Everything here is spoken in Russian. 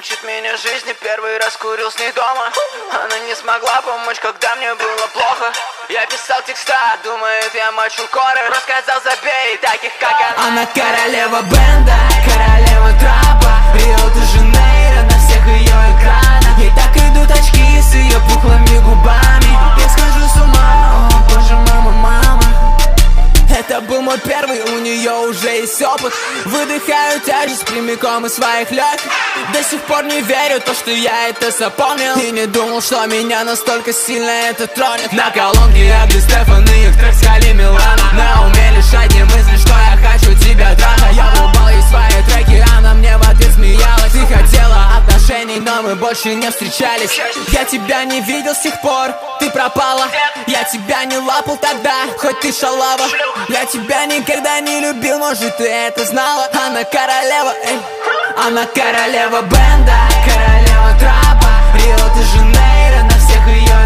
Учит меня жизни, первый раз курил с ней дома. Она не смогла помочь, когда мне было плохо. Я писал текста, думает, я мочу коры. Рассказал, забей, таких как она. Она королева бенда, королева трапа, Рио-де-Жанейро на всех ее экранах. Ей так идут очки с ее пухлыми губами. Я схожу с ума, о боже, мама, мама. Это был мой первый, у нее уже есть опыт. Выдыхаю тяжесть прямиком из своих легких. До сих пор не верю то, что я это запомнил. И не думал, что меня настолько сильно это тронет. На колонке я Агли Стефан и их трек с Хали Милана. На уме лишь одни мысли, что я хочу тебя трахать. Я врубал ей свои треки, она мне в ответ смеялась. Ты хотела отношений, но мы больше не встречались. Я тебя не видел с тех пор, ты пропала. Я тебя не лапал тогда, хоть ты шалава. Я тебя никогда не любил, может ты это знала. Она королева, эй. Она королева бенда, королева трапа, Рио-де-Жанейро на всех ее